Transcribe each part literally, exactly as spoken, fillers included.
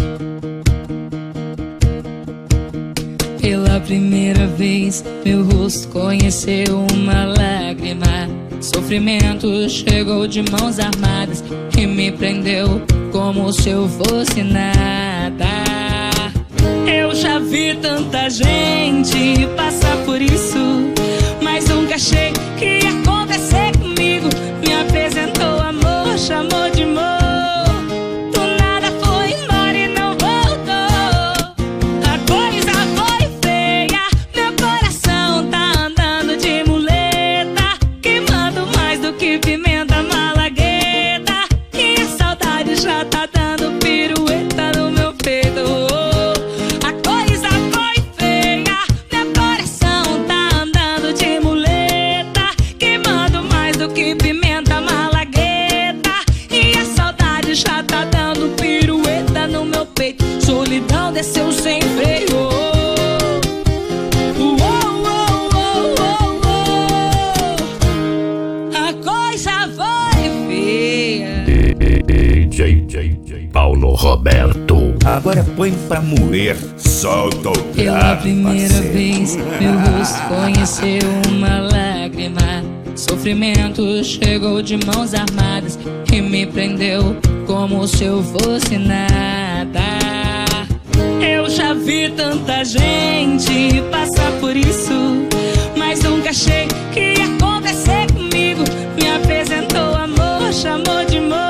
Pela primeira vez, meu rosto conheceu uma lágrima. Sofrimento chegou de mãos armadas e me prendeu como se eu fosse nada. Eu já vi tanta gente passar por isso, mas nunca achei que ia acontecer comigo. Me apresentou amor, chamou de amor. Pimenta malagueta, e a saudade já tá dando pirueta no meu peito. A coisa foi feia, meu coração tá andando de muleta, queimando mais do que pimenta malagueta, e a saudade já tá dando pirueta no meu peito. Solidão desceu sem freio. D J Paulo Roberto. Agora põe pra moer. Solta o grave. Pela primeira vez, meu rosto conheceu uma lágrima. Sofrimento chegou de mãos armadas e me prendeu como se eu fosse nada. Eu já vi tanta gente passar por isso, mas nunca achei que ia acontecer comigo. Me apresentou amor, chamou de amor.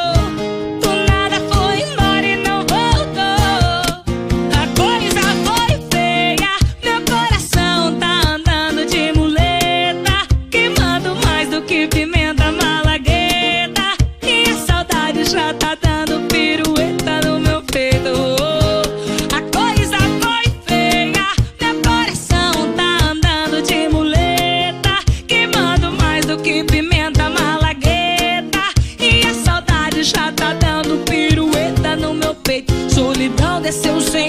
Pimenta malagueta, e a saudade já tá dando pirueta no meu peito. A coisa foi feia, meu coração tá andando de muleta, queimando mais do que pimenta malagueta, e a saudade já tá dando pirueta no meu peito. Solidão desceu sem